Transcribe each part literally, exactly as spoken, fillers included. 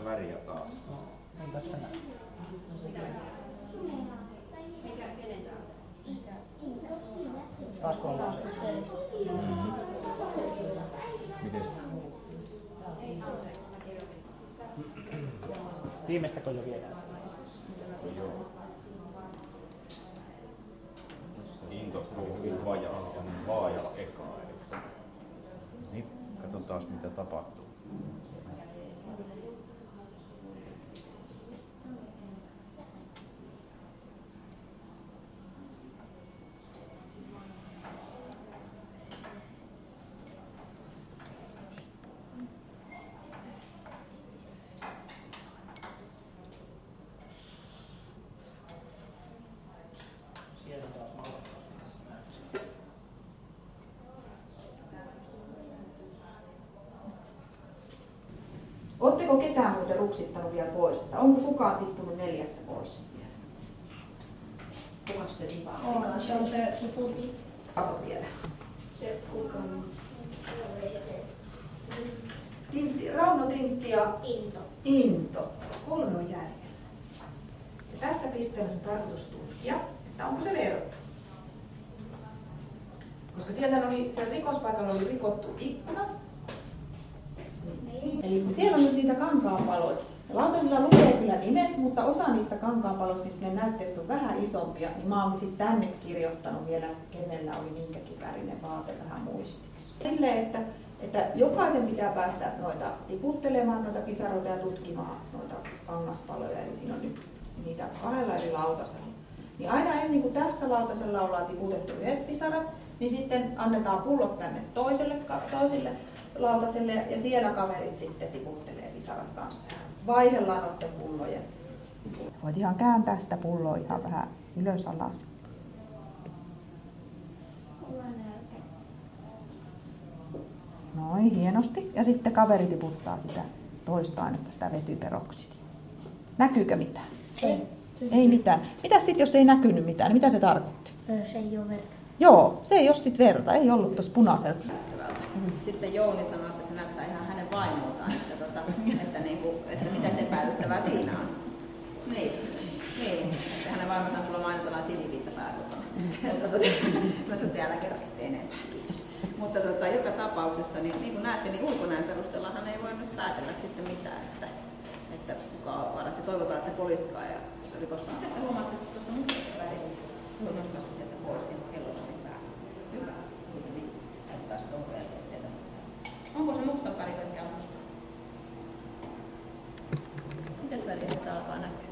se väriä taas. No, ei tässä näin. Taas kun ollaan se. Mm-hmm. Mites? Viimeistäkö jo viedään sen? Joo. Into on hyvin vajaa, on vaajalla ekaa. Niin, katsotaan mitä tapahtuu. Oletteko ketään muuten ruksittanut vielä pois? Että onko kukaan tippunut neljästä pois vielä? Kuka se divaa? On, se on se puti. Aso vielä. Se kukaan. Tintti, Rauno, Tintti ja Into. Into. Kolme on jäljellä. Ja tässä pisteessä on tarkoitus tutkia, että onko se verta. Koska siellä oli, siellä rikospaikalla oli rikottu ikkuna. Eli siellä on nyt niitä kankaanpaloja. Lautasella lukee kyllä nimet, mutta osa niistä kankaanpaloista, niistä ne näytteistä on vähän isompia, niin mä oon sitten tänne kirjoittanut vielä, kenellä oli minkäkin värinen vaate vähän muistiksi. Silleen, että, että jokaisen pitää päästä noita tiputtelemaan noita pisaroita ja tutkimaan noita kangaspaloja, eli siinä on nyt niitä kahdella eri lautasella. Niin aina ensin kun tässä lautasella ollaan tiputettu yhdet pisarat, niin sitten annetaan pullot tänne toiselle, toiselle lautaselle ja siellä kaverit sitten tiputtelee pisarat kanssa. Vaihdellaan noiden pullojen. Voit ihan kääntää sitä pulloa ihan vähän ylös alas. Noin, hienosti. Ja sitten kaveri tiputtaa sitä toista ainetta, sitä vetyperoksidia. Näkyykö mitään? Ei. Ei mitään. Mitäs sitten, jos ei näkynyt mitään, niin mitä se tarkoitti? Se ei ole verta. Joo, se ei ole sitten verta. Ei ollut tuossa punaiselta. Sitten Jouni sanoi, että se näyttää ihan hänen vaimoltaan, että, tota, että, niinku, että mitä se epäilyttävää siinä on. Niin, niin. Että hänen vaimonsa on kuulemma aina tällainen siniviittapää kotona. Mutta tota, mä sanoin, että älä kerro sitten enempää, kiitos. Mutta tota, joka tapauksessa, niin, niin kuin näette, niin ulkonäön perusteellahan ei voi nyt päätellä sitten mitään, että, että kuka on varas. Ja toivotaan, että poliisitkaan ja rikoskaan. Tästä huomaatte sitten tuosta mustasta väristä. Se on nostaa sieltä pois siinä kellollaisen päälle. Hyvä. Niin, näyttää sitten onko jälkeen. Onko se musta väri pelkkää musta? Mitäs väriä sitä alkaa näkyä?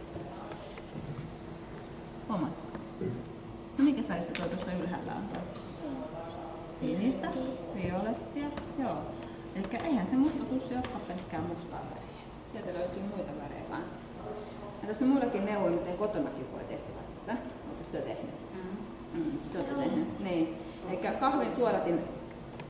Huomaat? No minkäs väristä toi tuossa ylhäällä on toi? Sinistä, violettia, joo. Elikkä eihän se mustatussi olekaan pelkkää mustaa väriä. Sieltä löytyy muita värejä kanssa. Ja tässä on muillakin neuvoja, miten kotonakin voi testata tätä. Oletko sitä tehnyt? Mm. Mm, te olette tehnyt. Niin. Elikkä kahvin suodatin